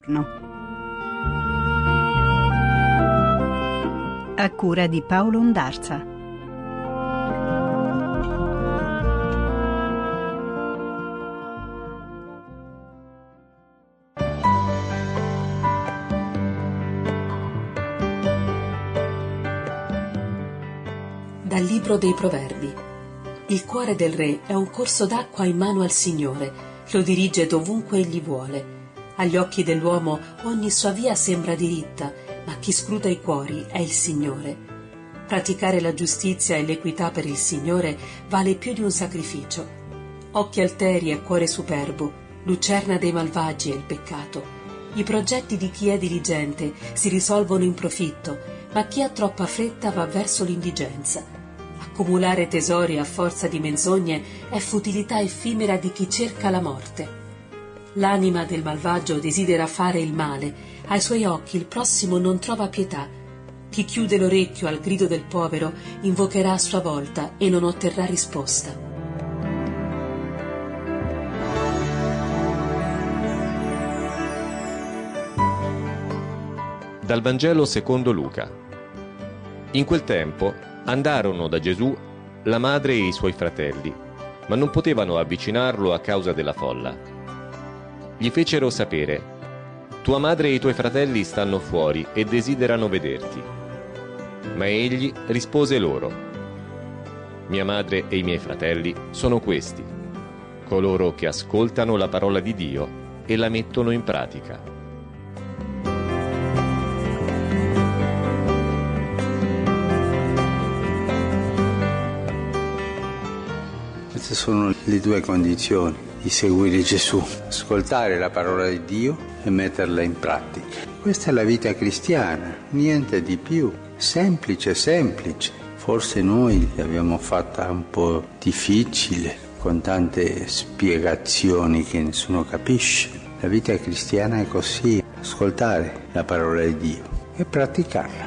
giorno. A cura di Paolo Ondarza. Dal libro dei Proverbi. Il cuore del re è un corso d'acqua in mano al Signore, lo dirige dovunque egli vuole. Agli occhi dell'uomo ogni sua via sembra diritta, ma chi scruta i cuori è il Signore. Praticare la giustizia e l'equità per il Signore vale più di un sacrificio. Occhi alteri e cuore superbo, lucerna dei malvagi è il peccato. I progetti di chi è diligente si risolvono in profitto, ma chi ha troppa fretta va verso l'indigenza. Accumulare tesori a forza di menzogne è futilità effimera di chi cerca la morte. L'anima del malvagio desidera fare il male, ai suoi occhi il prossimo non trova pietà. Chi chiude l'orecchio al grido del povero invocherà a sua volta e non otterrà risposta. Dal Vangelo secondo Luca. In quel tempo andarono da Gesù la madre e i suoi fratelli, ma non potevano avvicinarlo a causa della folla. Gli fecero sapere: tua madre e i tuoi fratelli stanno fuori e desiderano vederti. Ma egli rispose loro: mia madre e i miei fratelli sono questi, coloro che ascoltano la parola di Dio e la mettono in pratica. Queste sono le due condizioni di seguire Gesù: ascoltare la parola di Dio e metterla in pratica. Questa è la vita cristiana, niente di più, semplice, semplice. Forse noi l'abbiamo fatta un po' difficile, con tante spiegazioni che nessuno capisce. La vita cristiana è così: ascoltare la parola di Dio e praticarla.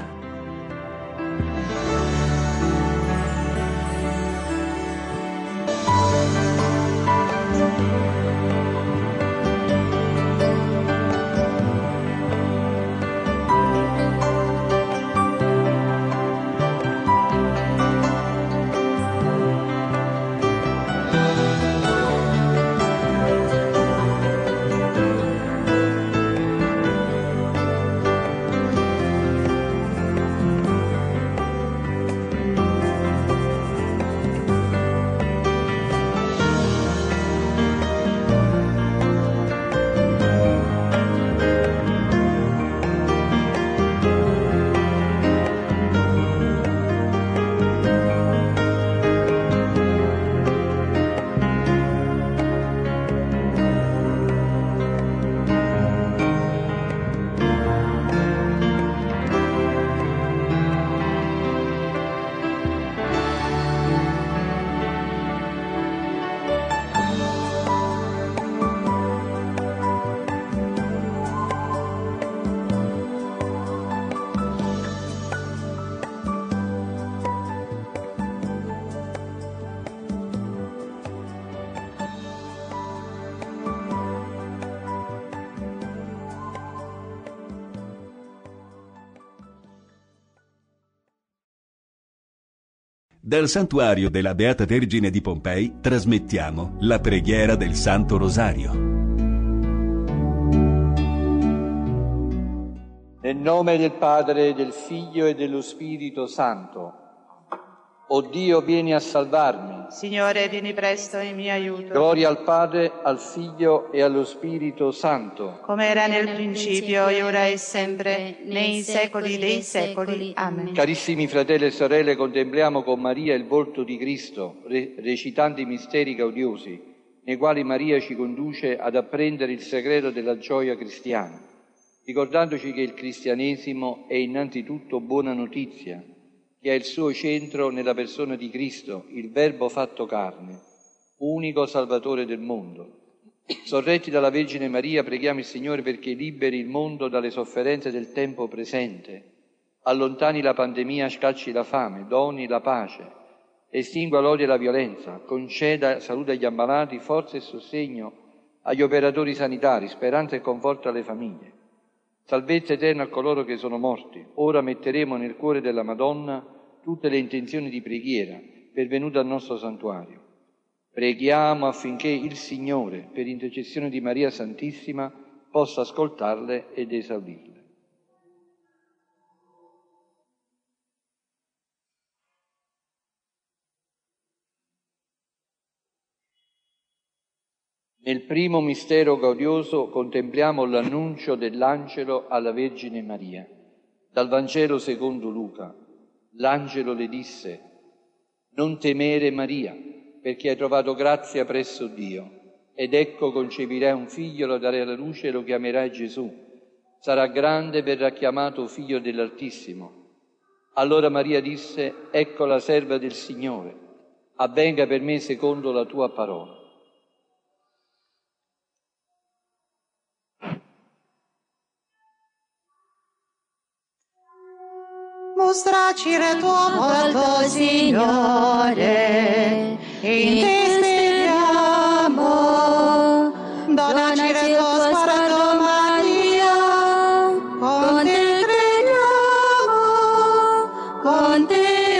Dal santuario della Beata Vergine di Pompei trasmettiamo la preghiera del Santo Rosario. Nel nome del Padre, del Figlio e dello Spirito Santo. O Dio, vieni a salvarmi. Signore, vieni presto in mio aiuto. Gloria al Padre, al Figlio e allo Spirito Santo. Come era nel principio, e ora e sempre, nei secoli dei secoli. Amen. Carissimi fratelli e sorelle, contempliamo con Maria il volto di Cristo, recitando i misteri gaudiosi, nei quali Maria ci conduce ad apprendere il segreto della gioia cristiana, ricordandoci che il cristianesimo è innanzitutto buona notizia, che ha il suo centro nella persona di Cristo, il Verbo fatto carne, unico Salvatore del mondo. Sorretti dalla Vergine Maria, preghiamo il Signore perché liberi il mondo dalle sofferenze del tempo presente, allontani la pandemia, scacci la fame, doni la pace, estingua l'odio e la violenza, conceda salute agli ammalati, forza e sostegno agli operatori sanitari, speranza e conforto alle famiglie. Salvezza eterna a coloro che sono morti. Ora metteremo nel cuore della Madonna tutte le intenzioni di preghiera pervenute al nostro santuario. Preghiamo affinché il Signore, per intercessione di Maria Santissima, possa ascoltarle ed esaudirle. Nel primo mistero gaudioso contempliamo l'annuncio dell'angelo alla Vergine Maria. Dal Vangelo secondo Luca. L'angelo le disse: «Non temere, Maria, perché hai trovato grazia presso Dio. Ed ecco concepirai un figlio, lo darai alla luce e lo chiamerai Gesù. Sarà grande e verrà chiamato Figlio dell'Altissimo». Allora Maria disse: «Ecco la serva del Signore, avvenga per me secondo la tua parola». Mostraci il tuo volto, Signore, in te speriamo. Donaci il tuo spirito, Maria, con te crediamo, con te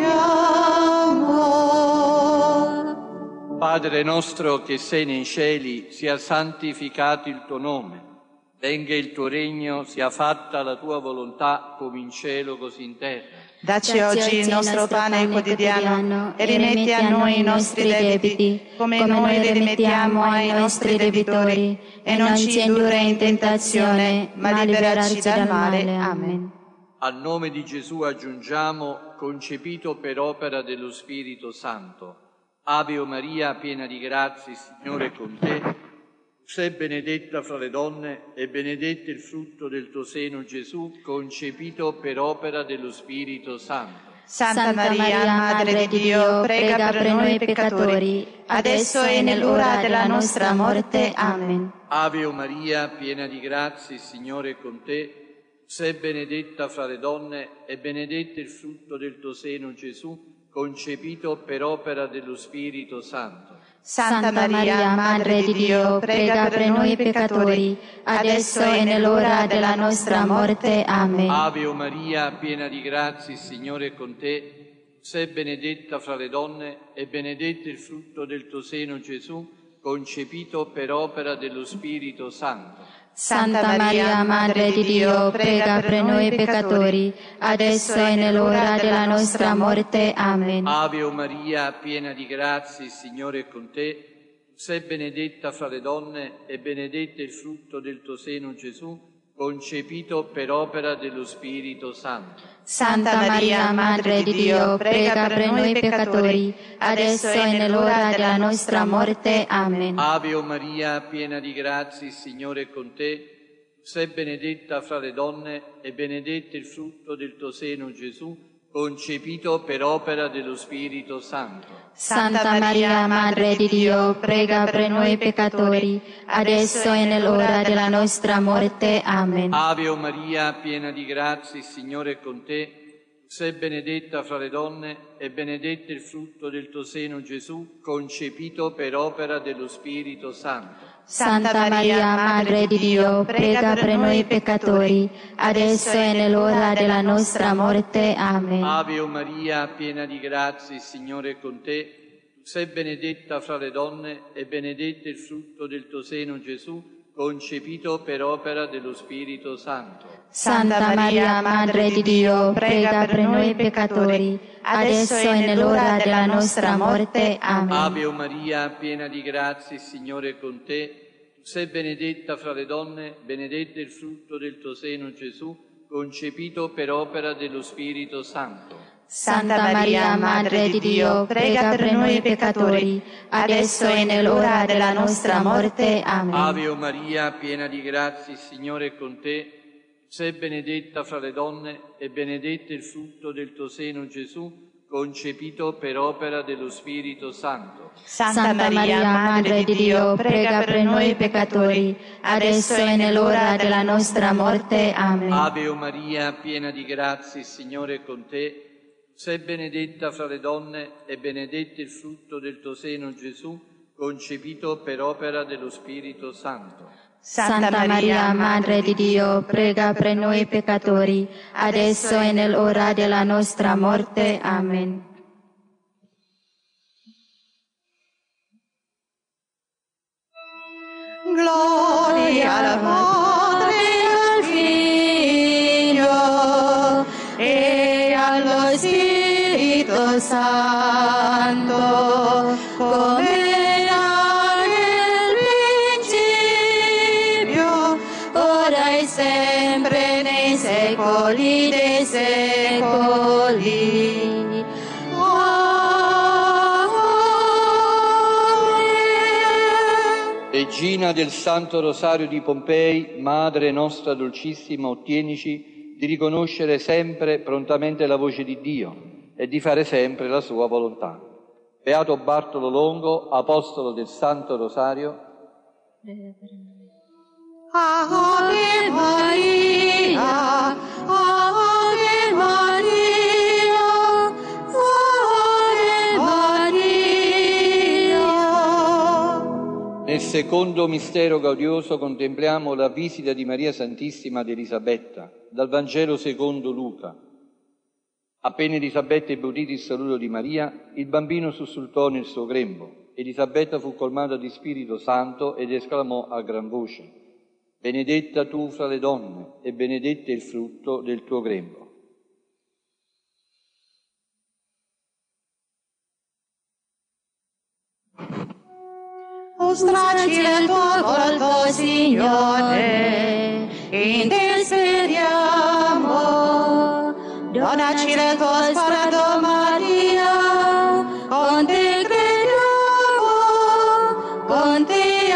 andiamo. Padre nostro che sei nei cieli, sia santificato il tuo nome. Venga il tuo regno, sia fatta la tua volontà, come in cielo così in terra. Dacci oggi il nostro pane quotidiano e rimetti a noi i nostri debiti, come noi li rimettiamo ai nostri debitori, e non ci indurre in tentazione, ma liberaci dal male. Amen. Al nome di Gesù aggiungiamo: concepito per opera dello Spirito Santo. Ave o Maria, piena di grazia, il Signore è con te. Sei benedetta fra le donne e benedetto il frutto del tuo seno, Gesù, concepito per opera dello Spirito Santo. Santa Maria, Madre di Dio, prega per noi peccatori, adesso e nell'ora della nostra morte. Amen. Ave o Maria, piena di grazia, il Signore è con te. Sei benedetta fra le donne e benedetto il frutto del tuo seno, Gesù, concepito per opera dello Spirito Santo. Santa Maria, Madre di Dio, prega per noi peccatori, adesso e nell'ora della nostra morte. Amen. Ave o Maria, piena di grazia, il Signore è con te. Sei benedetta fra le donne e benedetto il frutto del tuo seno, Gesù, concepito per opera dello Spirito Santo. Santa Maria, Madre di Dio, prega per noi peccatori, adesso e nell'ora della nostra morte. Amen. Ave o Maria, piena di grazia, il Signore è con te. Sei benedetta fra le donne e benedetto il frutto del tuo seno, Gesù, concepito per opera dello Spirito Santo. Santa Maria, Madre di Dio, prega per noi peccatori, adesso e nell'ora della nostra morte. Amen. Ave o Maria, piena di grazia, il Signore è con te. Sei benedetta fra le donne e benedetto il frutto del tuo seno, Gesù, concepito per opera dello Spirito Santo. Santa Maria, Madre di Dio, prega per noi peccatori, adesso e nell'ora della nostra morte. Amen. Ave o Maria, piena di grazia, il Signore è con te. Sei benedetta fra le donne e benedetto il frutto del tuo seno, Gesù, concepito per opera dello Spirito Santo. Santa Maria, Madre di Dio, prega per noi peccatori, adesso e nell'ora della nostra morte. Amen. Ave o Maria, piena di grazia, il Signore è con te. Sei benedetta fra le donne e benedetto il frutto del tuo seno, Gesù, concepito per opera dello Spirito Santo. Santa Maria, Madre di Dio, prega per noi peccatori, adesso e nell'ora della nostra morte. Amen. Ave o Maria, piena di grazia, il Signore è con te. Sei benedetta fra le donne, benedetto il frutto del tuo seno, Gesù, concepito per opera dello Spirito Santo. Santa Maria, Madre di Dio, prega per noi peccatori, adesso e nell'ora della nostra morte. Amen. Ave o Maria, piena di grazia, il Signore è con te. Sei benedetta fra le donne e benedetto il frutto del tuo seno, Gesù, concepito per opera dello Spirito Santo. Santa Maria, Madre di Dio, prega per noi peccatori, adesso e nell'ora della nostra morte. Amen. Ave o Maria, piena di grazia, il Signore è con te. Sei benedetta fra le donne e benedetto il frutto del tuo seno, Gesù, concepito per opera dello Spirito Santo. Santa Maria, Madre di Dio, prega per noi peccatori, adesso e nell'ora della nostra morte. Amen. Gloria al Padre e al Figlio e allo Spirito Santo, come era nel principio, ora e sempre, nei secoli dei secoli. Regina del Santo Rosario di Pompei, Madre nostra dolcissima, ottienici di riconoscere sempre prontamente la voce di Dio e di fare sempre la sua volontà. Beato Bartolo Longo, Apostolo del Santo Rosario. Ave Maria, Ave Maria, Ave Maria. Nel secondo mistero gaudioso contempliamo la visita di Maria Santissima ad Elisabetta, dal Vangelo secondo Luca. Appena Elisabetta ebbe udito il saluto di Maria, il bambino sussultò nel suo grembo. Elisabetta fu colmata di Spirito Santo ed esclamò a gran voce: benedetta tu fra le donne e benedetto è il frutto del tuo grembo. Ostraci del tuo volto, Signore, in te speriamo. Donaci del tuo spirito, Maria, con te crediamo, con te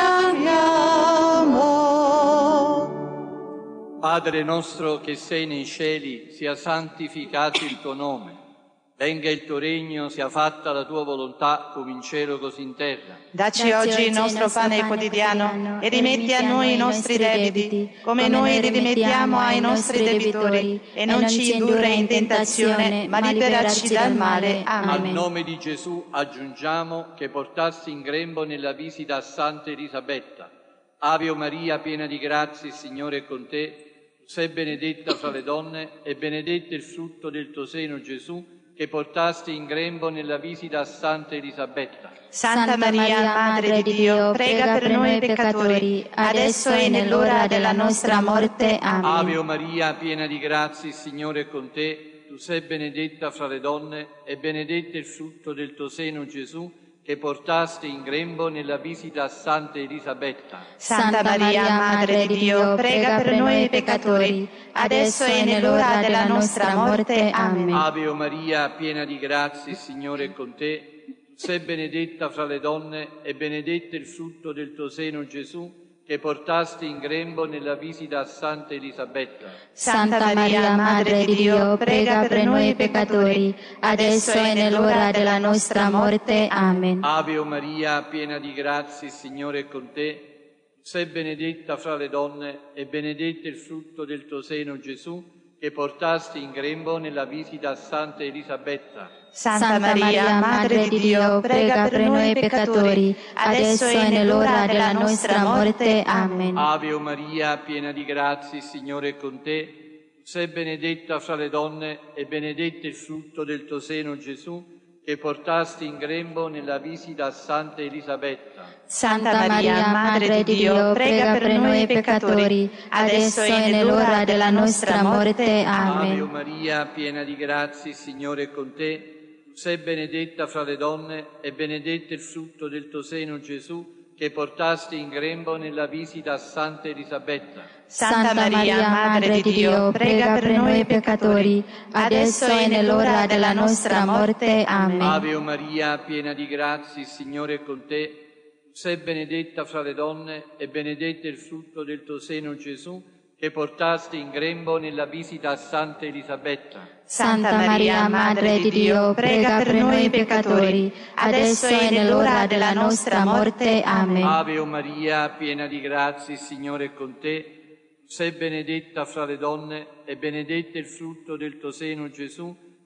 amiamo. Padre nostro che sei nei cieli, sia santificato il tuo nome. Venga il tuo regno, sia fatta la tua volontà, come in cielo così in terra. Dacci oggi il nostro pane quotidiano e rimetti a noi i nostri debiti, come noi li rimettiamo ai nostri debitori, e non ci indurre in tentazione, ma liberaci dal male. Amen. Al nome di Gesù aggiungiamo che portassi in grembo nella visita a Santa Elisabetta. Ave Maria, piena di grazia, il Signore è con te. Tu sei benedetta fra le donne e benedetto il frutto del tuo seno, Gesù, che portasti in grembo nella visita a Santa Elisabetta. Santa Maria, Madre di Dio, prega per noi peccatori, adesso e nell'ora della nostra morte. Amen. Ave Maria, piena di grazia, il Signore è con te. Tu sei benedetta fra le donne e benedetto il frutto del tuo seno, Gesù, che portasti in grembo nella visita a Santa Elisabetta. Santa Maria, Madre di Dio, prega per noi peccatori, adesso e nell'ora della nostra morte. Amen. Ave Maria, piena di grazia, il Signore è con te. Tu sei benedetta fra le donne e benedetto il frutto del tuo seno, Gesù, che portasti in grembo nella visita a Santa Elisabetta. Santa Maria, Madre di Dio, prega per noi peccatori, adesso e nell'ora della nostra morte. Amen. Ave Maria, piena di grazia, il Signore è con te. Tu sei benedetta fra le donne e benedetto il frutto del tuo seno, Gesù, che portasti in grembo nella visita a Santa Elisabetta. Santa Maria, Madre di Dio, prega per noi peccatori, adesso e nell'ora della nostra morte. Amen. Ave Maria, piena di grazia, il Signore è con te. Tu sei benedetta fra le donne e benedetto il frutto del tuo seno, Gesù, che portasti in grembo nella visita a Santa Elisabetta. Santa Maria, Madre di Dio, prega per noi peccatori, adesso e nell'ora della nostra morte. Amen. Ave Maria, piena di grazia, il Signore è con te. Tu sei benedetta fra le donne e benedetto il frutto del tuo seno, Gesù, che portasti in grembo nella visita a Santa Elisabetta. Santa Maria, Madre di Dio, prega per noi peccatori, adesso e nell'ora della nostra morte. Amen. Ave Maria, piena di grazia, il Signore è con te. Tu sei benedetta fra le donne e benedetto il frutto del tuo seno, Gesù, che portasti in grembo nella visita a Santa Elisabetta. Santa Maria, Madre di Dio, prega per noi peccatori, adesso e nell'ora della nostra morte. Amen. Ave Maria, piena di grazia, il Signore è con te. Tu sei benedetta fra le donne e benedetto il frutto del tuo seno, Gesù,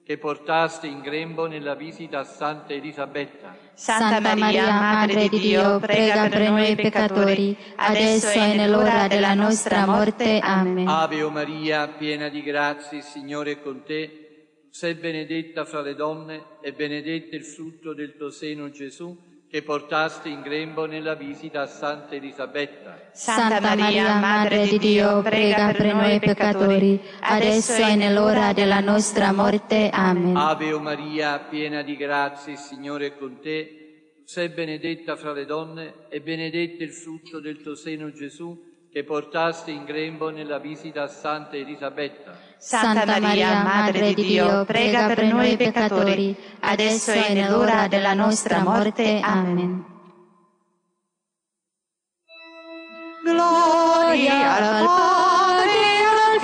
che portaste in grembo nella visita a Santa Elisabetta. Santa Maria, Madre di Dio, prega per noi peccatori, adesso e nell'ora della nostra morte. Amen. Ave Maria, piena di grazia, il Signore è con te. Tu sei benedetta fra le donne e benedetto il frutto del tuo seno, Gesù, che portaste in grembo nella visita a Santa Elisabetta. Santa Maria, Madre di Dio, prega per noi peccatori, adesso e nell'ora della nostra morte. Amen. Ave Maria, piena di grazia, il Signore è con te. Tu sei benedetta fra le donne e benedetto il frutto del tuo seno, Gesù, che portaste in grembo nella visita a Santa Elisabetta. Santa Maria, Madre di Dio, prega per noi peccatori, adesso e nell'ora della nostra morte. Amen. Gloria al Padre, al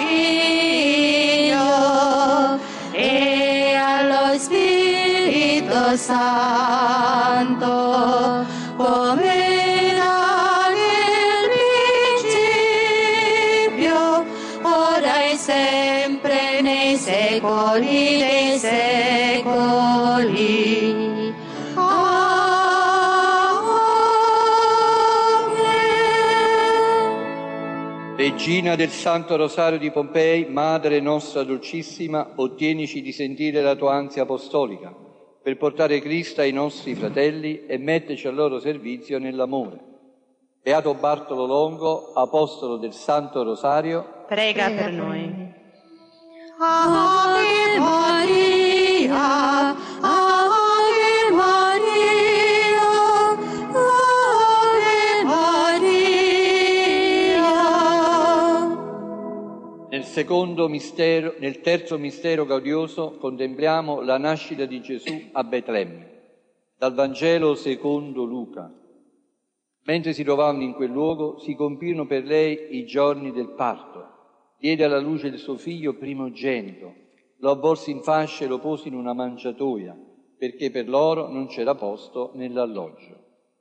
Figlio e allo Spirito Santo, come sempre nei secoli dei secoli. Amen. Regina del Santo Rosario di Pompei, Madre nostra dolcissima, ottienici di sentire la tua ansia apostolica, per portare Cristo ai nostri fratelli e metterci al loro servizio nell'amore. Beato Bartolo Longo, apostolo del Santo Rosario, prega per noi. Ave Maria, Ave Maria, Ave Maria. Nel terzo mistero gaudioso contempliamo la nascita di Gesù a Betlemme. Dal Vangelo secondo Luca. Mentre si trovavano in quel luogo, si compirono per lei i giorni del parto. Diede alla luce il suo figlio primogenito, lo avvolse in fasce e lo pose in una mangiatoia, perché per loro non c'era posto nell'alloggio.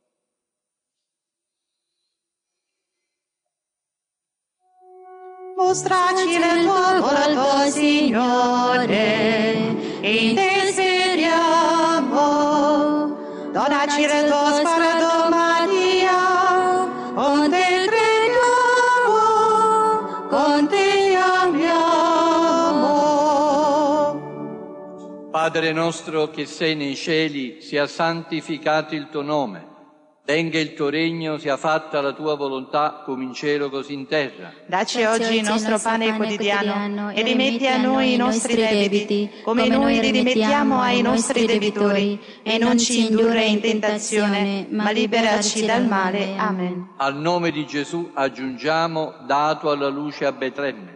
Mostraci il tuo volto, Signore, in te speriamo. Donaci il tuo spirito, Maria, con te crediamo, con te amiamo. Padre nostro che sei nei cieli, sia santificato il tuo nome. Venga il tuo regno, sia fatta la tua volontà, come in cielo così in terra. Dacci oggi il nostro pane quotidiano e rimetti a noi i nostri debiti, come noi li rimettiamo ai nostri debitori, e non ci indurre in tentazione, ma liberaci dal male. Amen. Al nome di Gesù aggiungiamo, dato alla luce a Betlemme.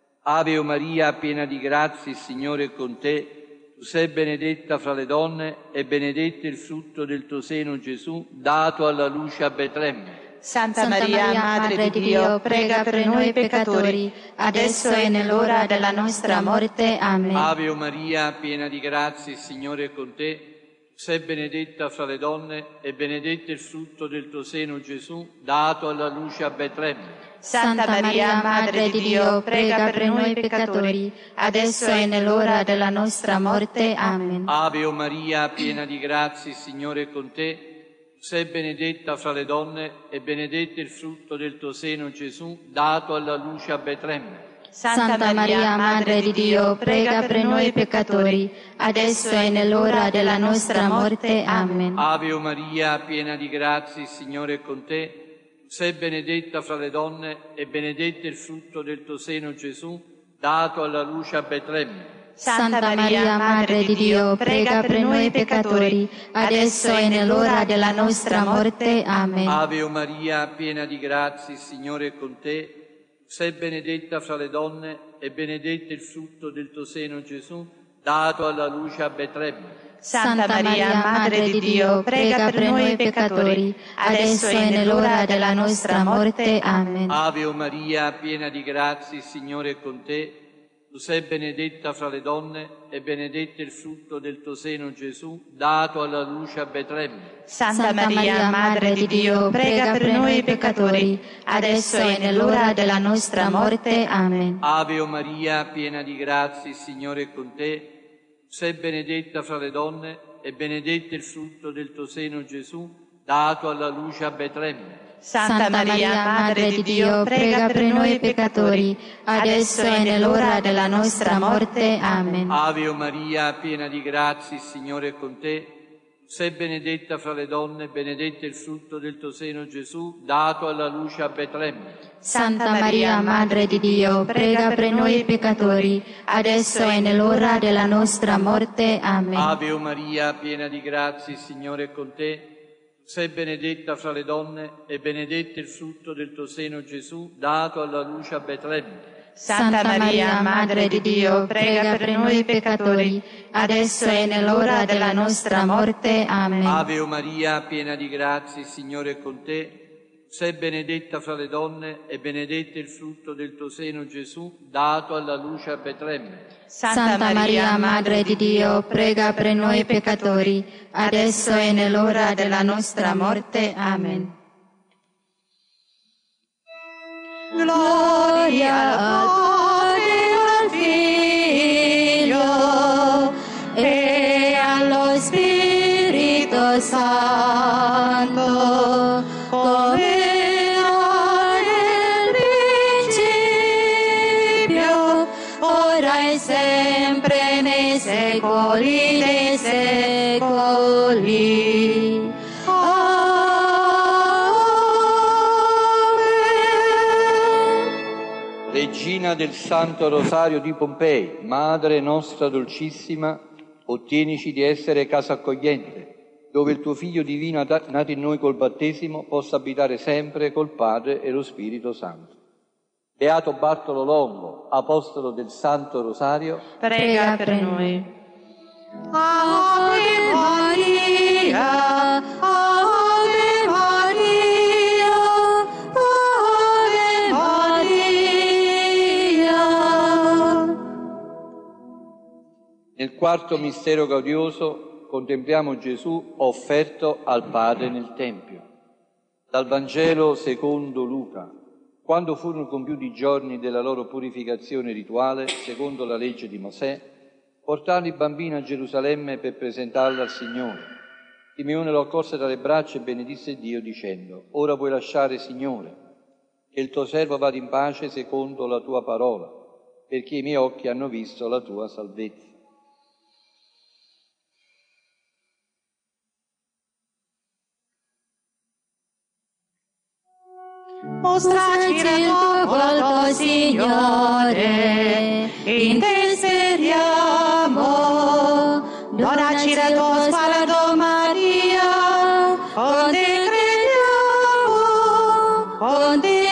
Ave Maria, piena di grazia, il Signore è con te. Tu sei benedetta fra le donne e benedetto il frutto del tuo seno, Gesù, dato alla luce a Betlemme. Santa Maria, Madre di Dio, prega per noi peccatori, adesso e nell'ora della nostra morte. Amen. Ave Maria, piena di grazia, il Signore è con te. Tu sei benedetta fra le donne e benedetto il frutto del tuo seno, Gesù, dato alla luce a Betlemme. Santa Maria, Madre di Dio, prega per noi peccatori, adesso e nell'ora della nostra morte. Amen. Ave Maria, piena di grazia, il Signore è con te. Tu sei benedetta fra le donne e benedetto il frutto del tuo seno, Gesù, dato alla luce a Betlemme. Santa Maria, Madre di Dio, prega per noi peccatori, adesso e nell'ora della nostra morte. Amen. Ave Maria, piena di grazia, il Signore è con te. Tu sei benedetta fra le donne e benedetto il frutto del tuo seno, Gesù, dato alla luce a Betlemme. Santa Maria, Madre di Dio, prega per noi peccatori, adesso e nell'ora della nostra morte. Amen. Ave Maria, piena di grazia, il Signore è con te. Tu sei benedetta fra le donne e benedetto il frutto del tuo seno, Gesù, dato alla luce a Betlemme. Santa Maria, Madre di Dio, prega per noi peccatori, adesso e nell'ora della nostra morte. Amen. Ave Maria, piena di grazia, il Signore è con te. Tu sei benedetta fra le donne e benedetto il frutto del tuo seno, Gesù, dato alla luce a Betlemme. Santa Maria, Madre di Dio, prega per noi peccatori, adesso e nell'ora della nostra morte. Amen. Ave Maria, piena di grazia, il Signore è con te. Tu sei benedetta fra le donne e benedetto il frutto del tuo seno, Gesù, dato alla luce a Betlemme. Santa Maria, Madre di Dio, prega per noi peccatori, adesso e nell'ora della nostra morte. Amen. Ave Maria, piena di grazia, il Signore è con te. Sei benedetta fra le donne, benedetto il frutto del tuo seno, Gesù, dato alla luce a Betlemme. Santa Maria, Madre di Dio, prega per noi peccatori, adesso e nell'ora della nostra morte. Amen. Ave Maria, piena di grazia, il Signore è con te. Sei benedetta fra le donne e benedetto il frutto del tuo seno, Gesù, dato alla luce a Betlemme. Santa Maria, Madre di Dio, prega per noi peccatori, adesso e nell'ora della nostra morte. Amen. Ave Maria, piena di grazia, il Signore è con te. Sei benedetta fra le donne e benedetto il frutto del tuo seno, Gesù, dato alla luce a Betlemme. Santa Maria, Madre di Dio, prega per noi peccatori, adesso e nell'ora della nostra morte. Amen. Gloria al Padre, al Figlio e allo Spirito Santo, come era nel principio, ora e sempre, nei secoli dei secoli. Regina del Santo Rosario di Pompei, Madre nostra dolcissima, ottienici di essere casa accogliente, dove il tuo Figlio divino nato in noi col battesimo possa abitare sempre col Padre e lo Spirito Santo. Beato Bartolo Longo, apostolo del Santo Rosario, prega per noi. Ave Maria, Ave Maria, Ave Maria. Nel quarto mistero gaudioso contempliamo Gesù offerto al Padre nel Tempio. Dal Vangelo secondo Luca. Quando furono compiuti i giorni della loro purificazione rituale, secondo la legge di Mosè, portarono il bambino a Gerusalemme per presentarlo al Signore. Simeone lo accolse dalle braccia e benedisse Dio dicendo: Ora puoi lasciare, Signore, che il tuo servo vada in pace secondo la tua parola, perché i miei occhi hanno visto la tua salvezza. Mostraci il tuo volto, Signore, in te speriamo. Donaci il tuo sguardo, Maria, con te crediamo, con te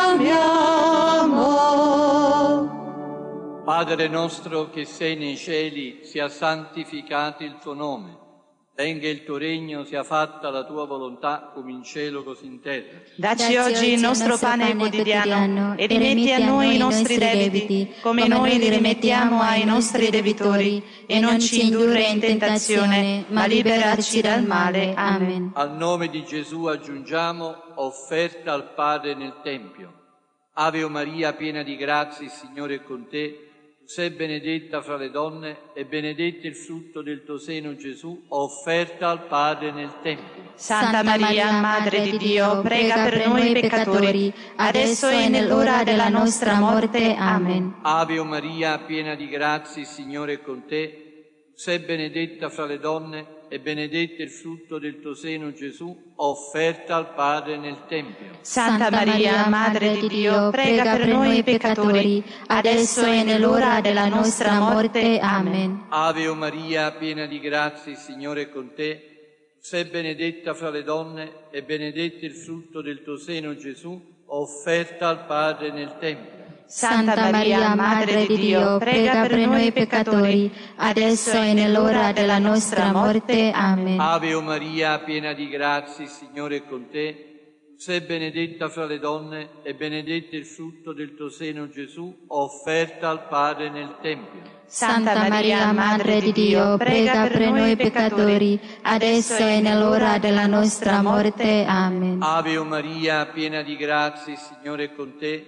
amiamo. Padre nostro che sei nei cieli, sia santificato il tuo nome. Venga il tuo regno, sia fatta la tua volontà, come in cielo così in terra. Dacci oggi il nostro pane quotidiano e rimetti a noi i nostri debiti, come noi li rimettiamo ai nostri debitori, e non ci indurre in tentazione, ma liberaci dal male. Amen. Al nome di Gesù aggiungiamo offerta al Padre nel Tempio. Ave Maria, piena di grazia, il Signore è con te. Tu sei benedetta fra le donne e benedetto il frutto del tuo seno, Gesù, offerta al Padre nel Tempio. Santa Maria, Madre di Dio, prega per noi peccatori, adesso e nell'ora della nostra morte. Amen. Ave Maria, piena di grazia, il Signore è con te. Tu sei benedetta fra le donne e benedetto il frutto del tuo seno, Gesù, offerta al Padre nel Tempio. Santa Maria, Madre di Dio, prega per noi peccatori, adesso e nell'ora della nostra morte. Amen. Ave Maria, piena di grazia, il Signore è con te. Tu sei benedetta fra le donne e benedetto il frutto del tuo seno, Gesù, offerta al Padre nel Tempio. Santa Maria, Madre di Dio, prega per noi peccatori, adesso e nell'ora della nostra morte. Amen. Ave Maria, piena di grazia, il Signore è con te. Tu sei benedetta fra le donne e benedetto il frutto del tuo seno, Gesù, offerta al Padre nel Tempio. Santa Maria, Madre di Dio, prega per noi peccatori, adesso e nell'ora della nostra morte. Amen. Ave Maria, piena di grazia, il Signore è con te.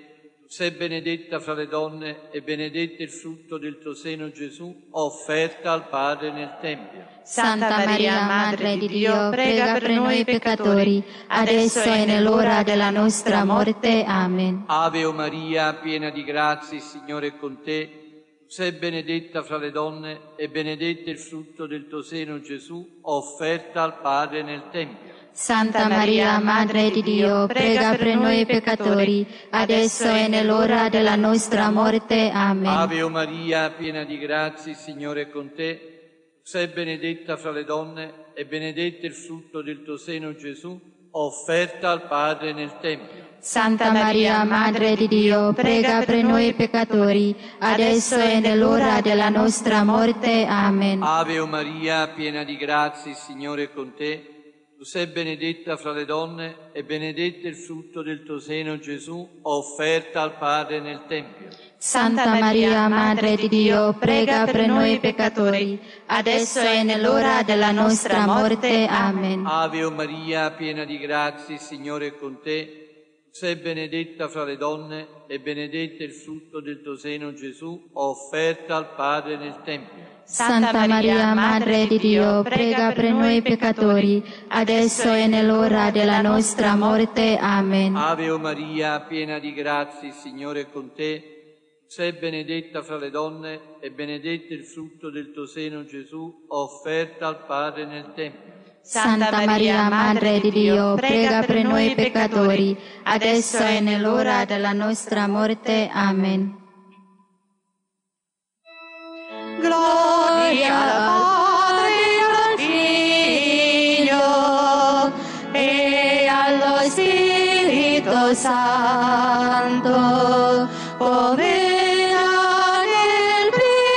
sei benedetta fra le donne e benedetto il frutto del tuo seno, Gesù, offerta al Padre nel Tempio. Santa Maria, Madre di Dio, prega per noi peccatori, adesso e nell'ora della nostra morte. Amen. Ave o Maria, piena di grazia, il Signore è con te. Tu sei benedetta fra le donne e benedetto il frutto del tuo seno, Gesù, offerta al Padre nel Tempio. Santa Maria, Madre di Dio, prega per noi peccatori, adesso e nell'ora della nostra morte. Amen. Ave o Maria, piena di grazia, il Signore è con te. Tu sei benedetta fra le donne e benedetto il frutto del tuo seno, Gesù, offerta al Padre nel Tempio. Santa Maria, Madre di Dio, prega per noi peccatori, adesso e nell'ora della nostra morte. Amen. Ave o Maria, piena di grazia, il Signore è con te. Tu sei benedetta fra le donne e benedetto il frutto del tuo seno, Gesù, offerta al Padre nel Tempio. Santa Maria, Madre di Dio, prega per noi peccatori, adesso e nell'ora della nostra morte. Amen. Ave o Maria, piena di grazia, il Signore è con te. Tu sei benedetta fra le donne e benedetto il frutto del tuo seno, Gesù, offerta al Padre nel Tempio. Santa Maria, Madre di Dio, prega per noi peccatori, adesso e nell'ora della nostra morte. Amen. Ave o Maria, piena di grazia, il Signore è con te. Tu sei benedetta fra le donne e benedetto il frutto del tuo seno, Gesù, offerta al Padre nel Tempio. Santa Maria, Madre di Dio, prega per noi peccatori, adesso e nell'ora della nostra morte. Amen. Gloria al Padre, al Figlio e allo Spirito Santo, come era nel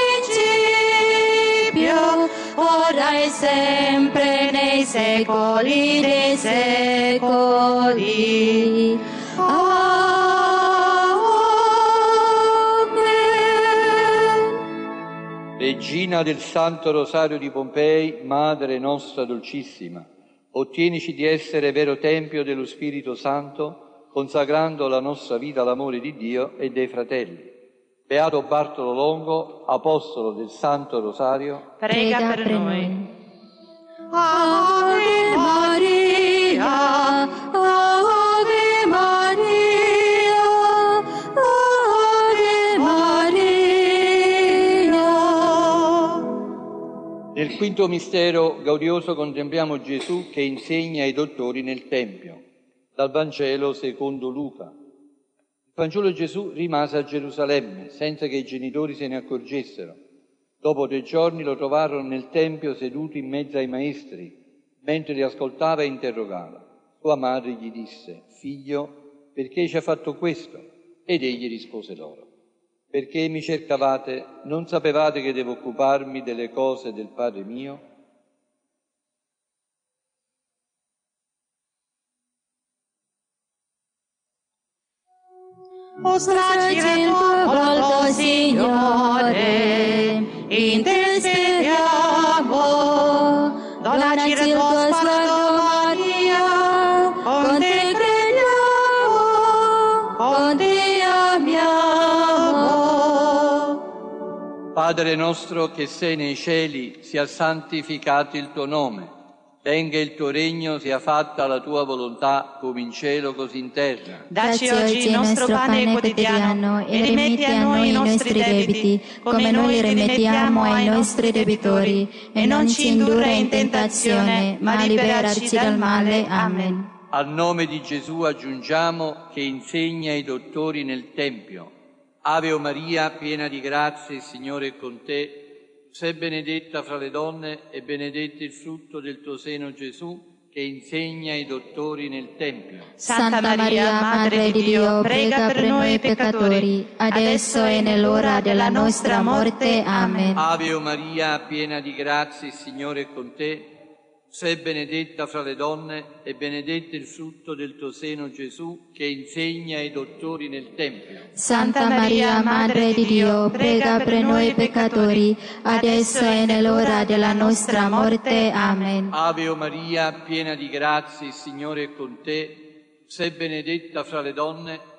principio, ora e sempre, nei secoli dei secoli. Regina del Santo Rosario di Pompei, Madre nostra dolcissima, ottienici di essere vero Tempio dello Spirito Santo, consacrando la nostra vita all'amore di Dio e dei fratelli. Beato Bartolo Longo, Apostolo del Santo Rosario, prega per noi. Ave Maria, Ave Maria, Ave Maria. Nel quinto mistero gaudioso contempliamo Gesù che insegna ai dottori nel Tempio. Dal Vangelo secondo Luca. Il fanciullo Gesù rimase a Gerusalemme senza che i genitori se ne accorgessero. Dopo 3 giorni lo trovarono nel Tempio seduto in mezzo ai maestri, mentre li ascoltava e interrogava. Sua madre gli disse: «Figlio, perché ci hai fatto questo?» Ed egli rispose loro: «Perché mi cercavate? Non sapevate che devo occuparmi delle cose del Padre mio?» Mostraci il tuo volto, Signore, in te speriamo. Donaci il tuo sguardo, Maria, con te crediamo, con te amiamo. Padre nostro che sei nei cieli, sia santificato il tuo nome. Venga il tuo regno, sia fatta la tua volontà, come in cielo così in terra. Dacci oggi il nostro pane quotidiano e rimetti a noi i nostri debiti, come noi rimettiamo ai nostri debitori, e non ci indurre in tentazione, ma liberaci dal male. Amen. Al nome di Gesù aggiungiamo che insegna ai dottori nel Tempio. Ave o Maria, piena di grazia, il Signore è con te. Sei benedetta fra le donne e benedetto il frutto del tuo seno, Gesù, che insegna ai dottori nel Tempio. Santa Maria, Madre di Dio, prega per noi peccatori, adesso e nell'ora della nostra morte. Amen. Ave o Maria, piena di grazia, il Signore è con te. Sei benedetta fra le donne e benedetto il frutto del tuo seno, Gesù, che insegna ai dottori nel Tempio. Santa Maria, Madre di Dio, prega per noi peccatori, adesso e nell'ora della nostra morte. Amen. Ave o Maria, piena di grazia, il Signore è con te. Sei benedetta fra le donne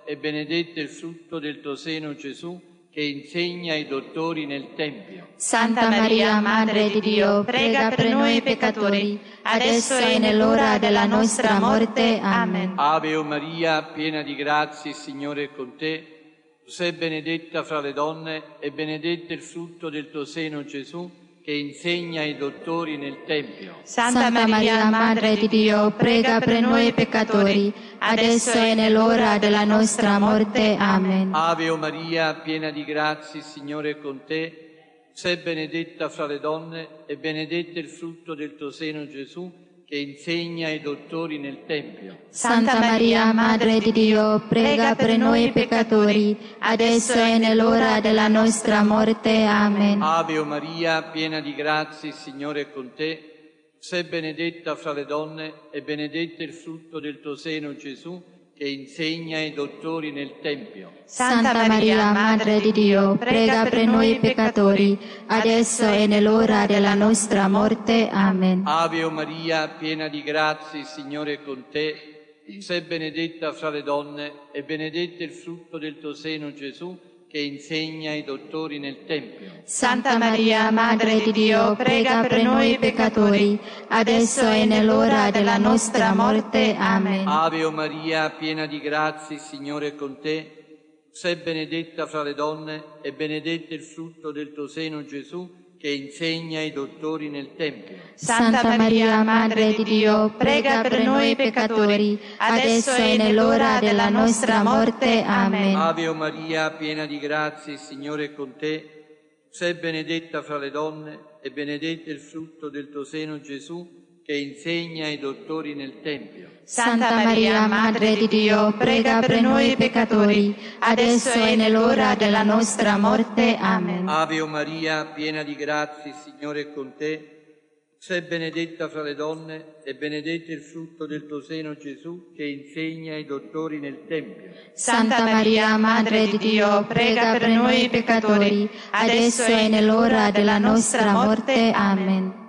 e benedetto il frutto del tuo seno, Gesù, che insegna ai dottori nel Tempio. Santa Maria, Madre di Dio, prega per noi peccatori, adesso e nell'ora della nostra morte. Amen. Ave o Maria, piena di grazia, il Signore è con te. Tu sei benedetta fra le donne e benedetto il frutto del tuo seno, Gesù, che insegna ai dottori nel Tempio. Santa Maria, Madre di Dio, prega per noi peccatori, adesso e nell'ora della nostra morte. Amen. Ave o Maria, piena di grazia, il Signore è con te. Sei benedetta fra le donne e benedetto il frutto del tuo seno, Gesù, che insegna ai dottori nel Tempio. Santa Maria, Madre di Dio, prega per noi peccatori, adesso e nell'ora della nostra morte. Amen. Ave o Maria, piena di grazia, il Signore è con te. Sei benedetta fra le donne e benedetto il frutto del tuo seno, Gesù, che insegna ai dottori nel Tempio. Santa Maria, Madre di Dio, prega per noi peccatori, adesso e nell'ora della nostra morte. Amen. Ave o Maria, piena di grazia, il Signore è con te. Sei benedetta fra le donne e benedetto il frutto del tuo seno, Gesù, che insegna ai dottori nel Tempio. Santa Maria, Madre di Dio, prega per noi peccatori, adesso e nell'ora della nostra morte. Amen. Ave o Maria, piena di grazia, il Signore è con te. Sei benedetta fra le donne e benedetto il frutto del tuo seno, Gesù, che insegna ai dottori nel Tempio. Santa Maria, Madre di Dio, prega per noi peccatori, adesso e nell'ora della nostra morte. Amen. Ave o Maria, piena di grazia, il Signore è con te. Sei benedetta fra le donne e benedetto il frutto del tuo seno, Gesù, che insegna ai dottori nel Tempio. Santa Maria, Madre di Dio, prega per noi peccatori, adesso e nell'ora della nostra morte. Amen. Ave o Maria, piena di grazia, il Signore è con te. Sei benedetta fra le donne e benedetto il frutto del tuo seno, Gesù, che insegna ai dottori nel Tempio. Santa Maria, Madre di Dio, prega per noi peccatori, adesso e nell'ora della nostra morte. Amen.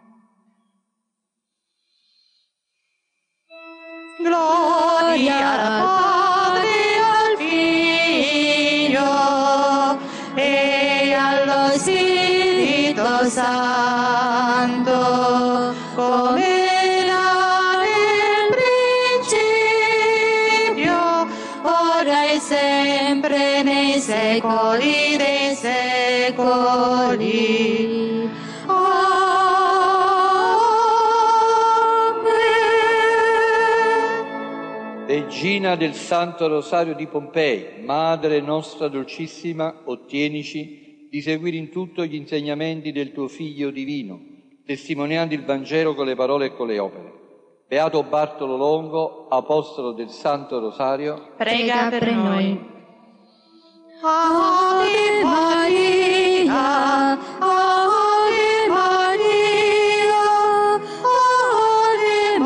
Gloria al Padre, al Figlio e allo Spirito Santo, come era nel principio, ora e sempre, nei secoli dei secoli. Regina del Santo Rosario di Pompei, Madre nostra dolcissima, ottienici di seguire in tutto gli insegnamenti del tuo Figlio divino, testimoniando il Vangelo con le parole e con le opere. Beato Bartolo Longo, Apostolo del Santo Rosario, prega per noi. Ave Maria, Ave Maria, Ave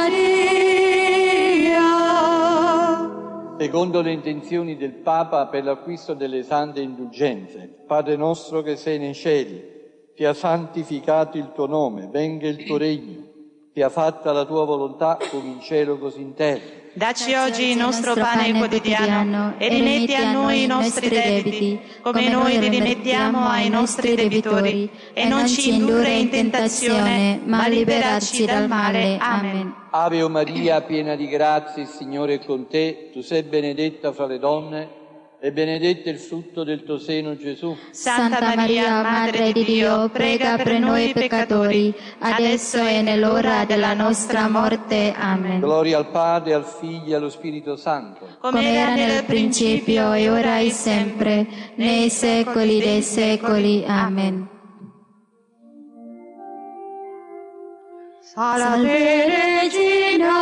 Maria. Secondo le intenzioni del Papa per l'acquisto delle sante indulgenze, Padre nostro che sei nei cieli, sia santificato il tuo nome, venga il tuo regno, sia fatta la tua volontà come in cielo così in terra. Dacci oggi il nostro pane quotidiano e rimetti a noi i nostri debiti, come noi li rimettiamo ai nostri debitori, e non ci indurre in tentazione, ma liberarci dal male. Amen. Ave o Maria, piena di grazia, il Signore è con te. Tu sei benedetta fra le donne e benedetto il frutto del tuo seno, Gesù. Santa Maria, Madre di Dio, prega per noi peccatori, adesso e nell'ora della nostra morte. Amen. Gloria al Padre, al Figlio e allo Spirito Santo. Come era nel principio, e ora e sempre, nei secoli dei secoli. Amen. Salve Regina,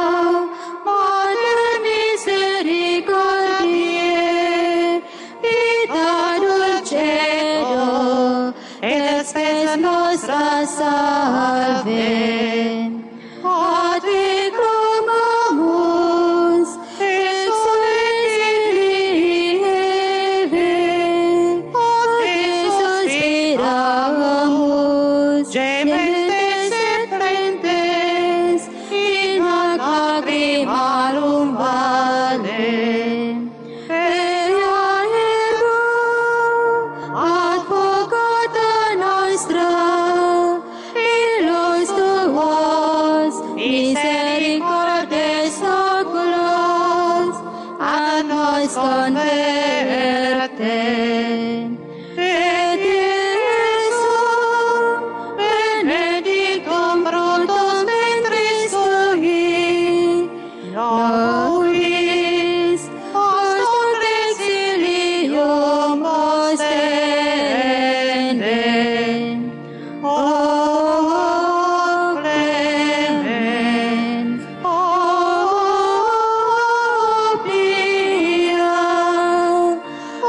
Mater misericordiae, vita dulcedo, et spes nostra salve. A te clamamus, ex exili eve, a te suspiramus, gementes et plentes, in hoc lacrimarum vale. et Jesum benedictum fructus ventris tui, nobis post hoc exilium postende. O clemens, o pia, o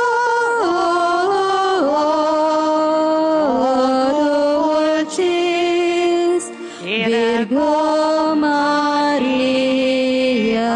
dulcis Virgo Maria.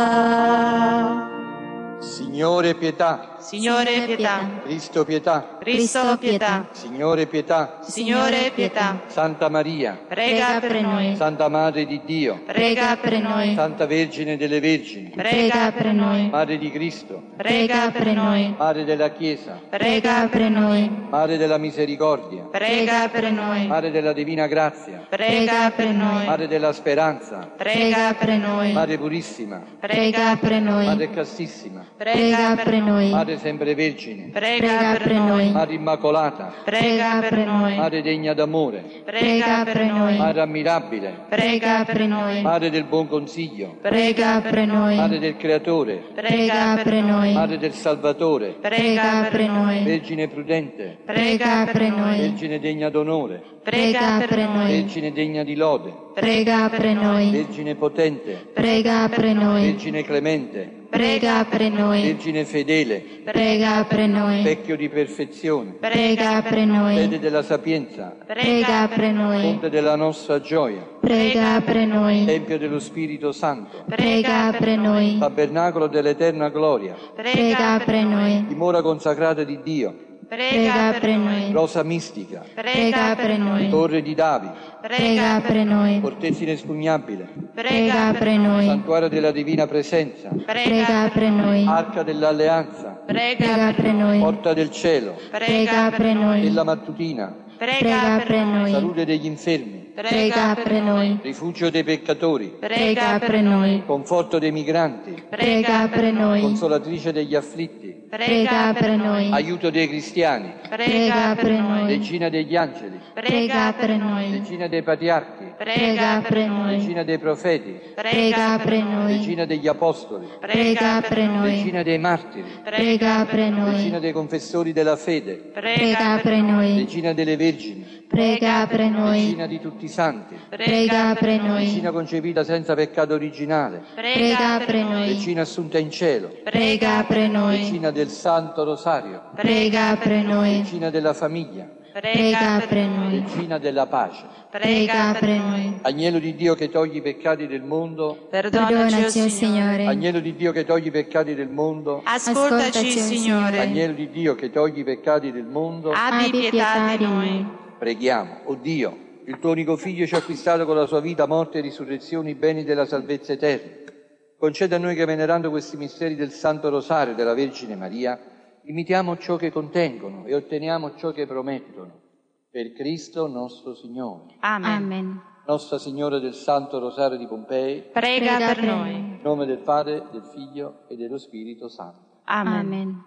Signore pietà, Signore pietà, Cristo pietà, Cristo pietà, Signore pietà, Signore pietà, Santa Maria, prega per noi, Santa Madre di Dio, prega per noi, Santa Vergine delle Vergini, prega per noi, Madre di Cristo, prega per noi, Madre della Chiesa, prega per noi, Madre della Misericordia, prega per noi, Madre della Divina Grazia, prega per noi, Madre della Speranza, prega per noi, Madre Purissima, prega per noi, Madre Castissima, prega per noi, Madre Sempre Vergine, prega per noi, Madre Immacolata, prega per noi, Madre degna d'amore, prega per noi, Madre ammirabile, prega per noi, Madre del buon consiglio, prega per noi, Madre del Creatore, prega per noi, Madre del Salvatore, prega per noi, Vergine prudente, prega per noi, Vergine degna d'onore, prega per noi, Vergine degna di lode, prega per noi, Vergine potente, prega per noi, Vergine clemente, prega per noi, Vergine fedele, prega per noi, specchio di perfezione, prega per noi, sede della sapienza, prega per noi, fonte della nostra gioia, prega per noi, tempio dello Spirito Santo, prega per noi, tabernacolo dell'eterna gloria, prega per noi, dimora consacrata di Dio, prega per noi, rosa mistica, prega per noi, torre di Davide, prega per noi, fortezza inespugnabile, prega per noi, santuario della divina presenza, prega per noi, arca dell'alleanza, prega per noi, porta del cielo, prega per noi, della mattutina, prega per noi, salute degli infermi, prega per noi, rifugio dei peccatori, prega per noi, conforto dei migranti, prega per noi, consolatrice degli afflitti, prega per noi, aiuto dei cristiani, prega per noi, regina degli angeli, prega per noi, regina dei patriarchi, prega per noi, regina dei profeti, prega per noi, regina degli apostoli, prega per noi, regina dei martiri, prega per noi, regina dei confessori della fede, prega per noi, regina delle vergini, prega per noi, regina di tutti i santi, prega per noi, regina concepita senza peccato originale, prega per noi, regina assunta in cielo, prega per noi, regina del Santo Rosario, prega per noi, regina della famiglia, prega per noi, regina della pace, prega per noi. agnello di Dio che togli i peccati del mondo, Perdonaci, o Signore. agnello di Dio che togli i peccati del mondo, Ascoltaci, Signore. agnello di Dio che togli i peccati del mondo, Abbi pietà di noi. preghiamo. O Dio, il tuo unico Figlio ci ha acquistato con la sua vita, morte e risurrezione i beni della salvezza eterna. Concede a noi che, venerando questi misteri del Santo Rosario della Vergine Maria, imitiamo ciò che contengono e otteniamo ciò che promettono. Per Cristo nostro Signore. Amen. Nostra Signora del Santo Rosario di Pompei, Prega per noi. in nome del Padre, del Figlio e dello Spirito Santo. Amen.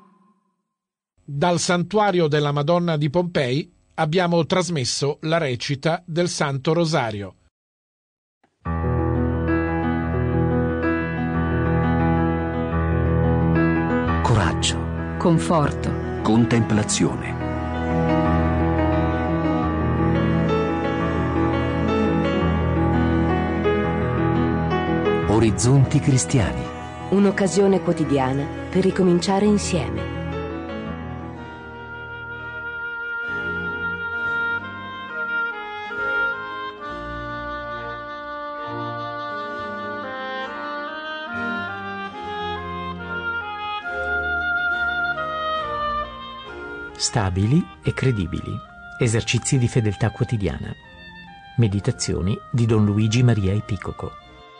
Dal santuario della Madonna di Pompei abbiamo trasmesso la recita del Santo Rosario. Coraggio, conforto, contemplazione. Orizzonti cristiani. Un'occasione quotidiana per ricominciare insieme. Stabili e credibili. Esercizi di fedeltà quotidiana. Meditazioni di Don Luigi Maria Epicoco.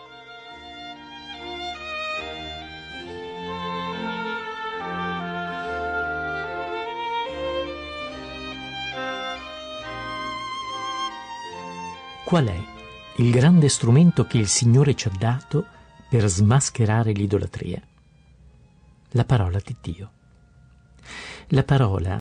Qual è il grande strumento che il Signore ci ha dato per smascherare l'idolatria? La parola di Dio. La parola